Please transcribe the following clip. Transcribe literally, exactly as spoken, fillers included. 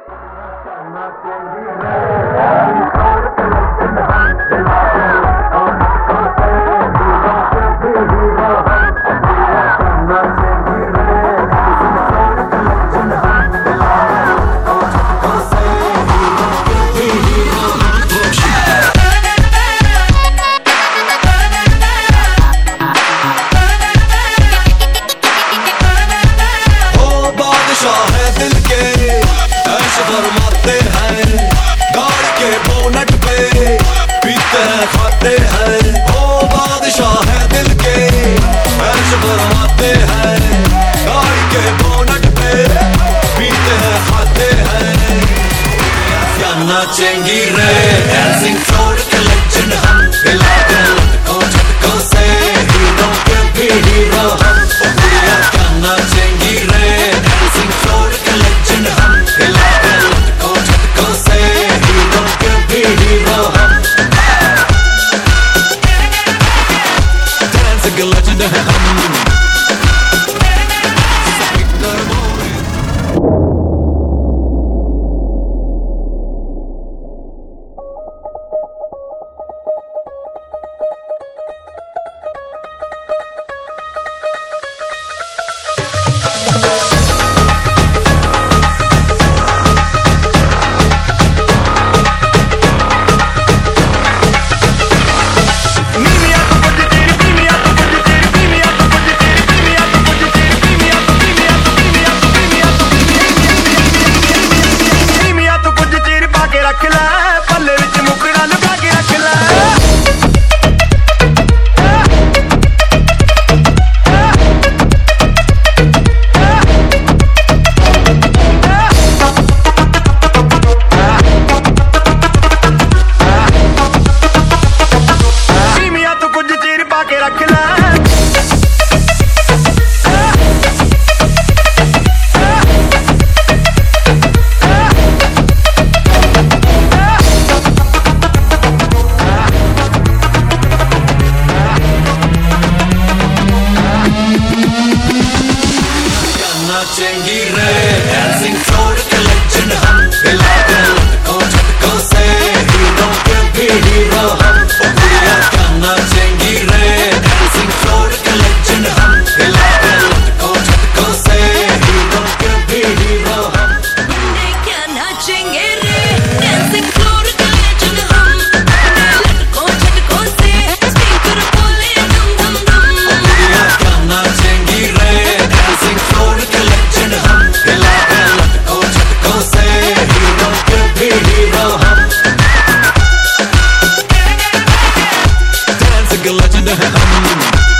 फरमाते हैं गाड़ी के बोनट पे पीते हैं खाते हैं। ओ बादशाह है दिल के ऐश फरमाते हैं गाड़ी के बोनट पे पीते हैं खाते हैं। क्या नाचेंगी रे डांसिंग फ्लोर के लेजेंड हम हिला के लटकों झटकों से हीरो के भी हीरो हम। क्या नाचेंगी रे डांसिंग फ्लोर के लेजेंड हम हिला के लटकों झटकों से हीरो के भी हीरो हम। डांसिंग के लेजेंड है हम। नाचेंगी रे डांसिंग फ्लोर के लेजेंड हम हिला के लटकों झटकों से हीरो के भी हीरो हम। क्या नाचेंगी रे डांसिंग फ्लोर के लेजेंड हम हिला के लटकों झटकों से हीरो के भी हीरो हम। क्या नाचेंगे रे डांसिंग फ्लोर के लेजेंड हम लटकों झटकों से स्पीकर बोले धम धम धम। क्या नाचेंगी रे डांसिंग फ्लोर के लेजेंड हम हिला के लटकों झटकों से हीरो के भी हीरो हम। डांसिंग के लेजेंड है हम।